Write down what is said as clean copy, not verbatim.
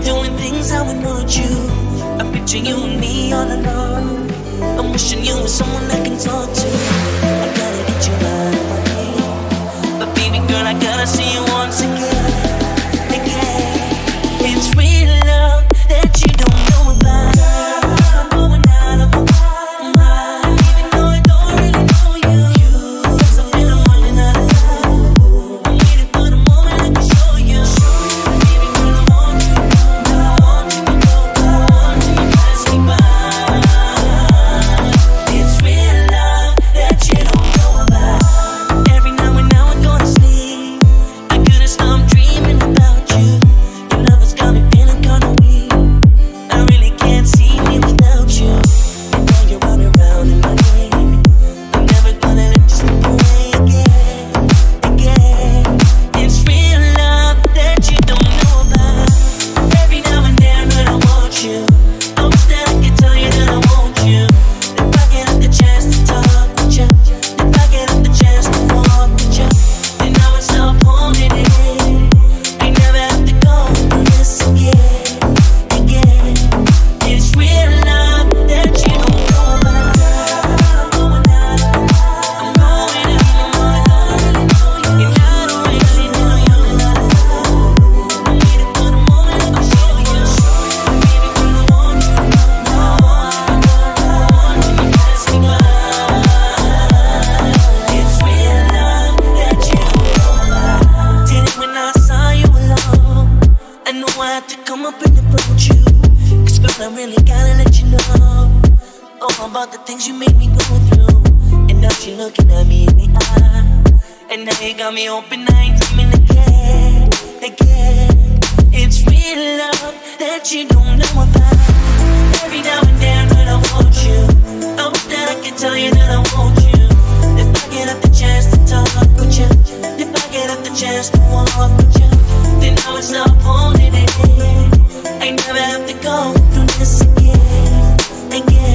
doing things I would want you. I picture you and me all alone. I'm wishing you were someone I can talk to. I gotta get you out of my head. But baby girl, I gotta see you once again. It's real love that you don't know about. I'm going out of my mind, even though I don't really know you. 'Cause I feel I'm running out of time. I'm waiting for the moment I can show you. Baby girl, I want you to know, I want you to know, I want you to pass me by. It's real love that you don't know about. Every now and now I go to sleep, I couldn't stop dreaming about you. Your love has got me feeling kinda weak. I really can't see me without you. And now you're running around in my head. I'm never gonna let you slip away again. It's real love that you don't know about. Every now and then when I want you, I wish that I could tell you that I want you. If I get the chance to talk with you, if I get the chance to walk with you, then I would stop holding it in. I never have to go through this again. It's real love that you don't know about. I'm going out of my mind. I'm going out of my mind. And I don't really know you. I'm waiting for the moment I can show you. Baby girl, I want you to know, I want you to pass me by. It's real love that you don't know about. Did it when I saw you alone. I knew I had to come up and approach you. 'Cause girl, I really gotta let you know all about the things you made me go through. And now you're looking at me in the eye. And now you got me open, I ain't dreaming again. It's real love that you don't know about. Every now and then when I want you, I wish that I could tell you that I want you. If I get up the chance to talk with you, if I get up the chance to walk with you, then I would stop holding it in. I never have to go through this again.